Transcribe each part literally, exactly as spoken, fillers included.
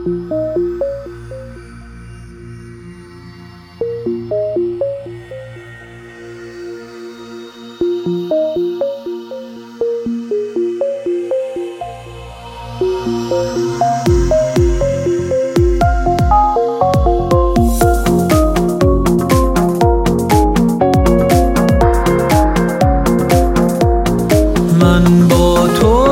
من با تو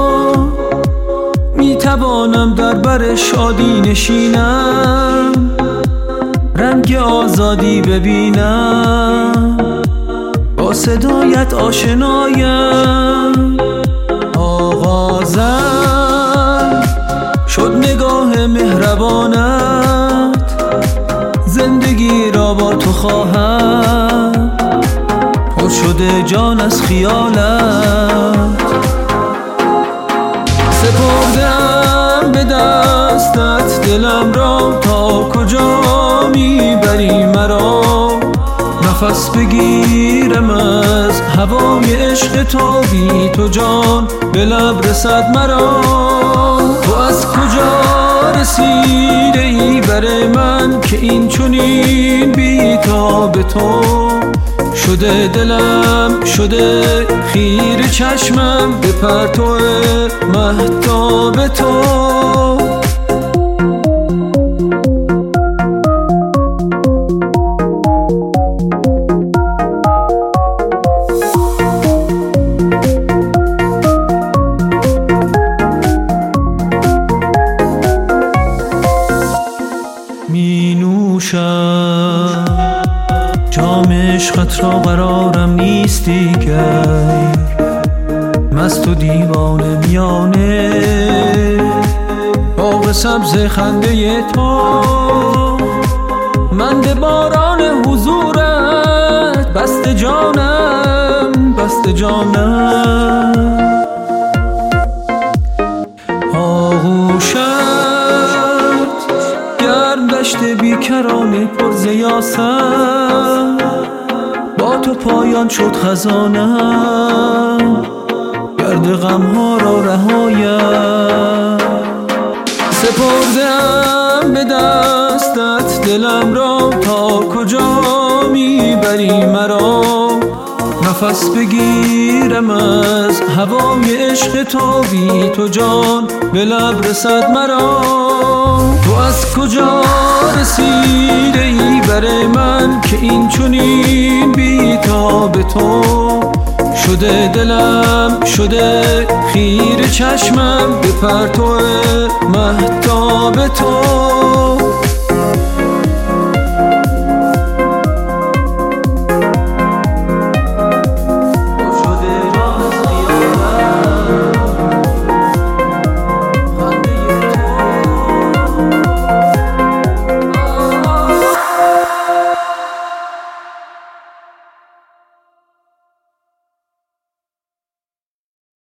میتوانم در بر شادی نشینم، رنگ آزادی ببینم، با صدایت آشنایم. آغازم شد نگاه مهربانت، زندگی را با تو خواهم، پر شده جان از خیالت. سپردم به دستت دلم را، تا کجا میبری مرا؟ نفس بگیرم از هوای عشق تو، بی تو جان به لب رسد مرا. تو از کجا رسیده ای بر من که این چنین بی تا به تو شده دلم، شده خیره چشمم به پرتو مهتاب تو. می نوشم جام عشقت را، قرارم نیستی گر مست و دیوانه میانه باغ سبز خنده تو. من به باران حضورت بسته جانم، بسته جانم. آغوشت گرم دشت بیکران پر ز یاست، با تو پایان شد خزانم، گرد غمها را رهایم. سپردم به دستت دلم را، تا کجا میبری مرا؟ نفس بگیرم از هوای عشق تو، بی تو جان به لب رسد مرا. تو از کجا رسیده ای بر من که این چنین بی تا به تو شده دلم، شده خیره چشمم به پرتو مهتاب تو.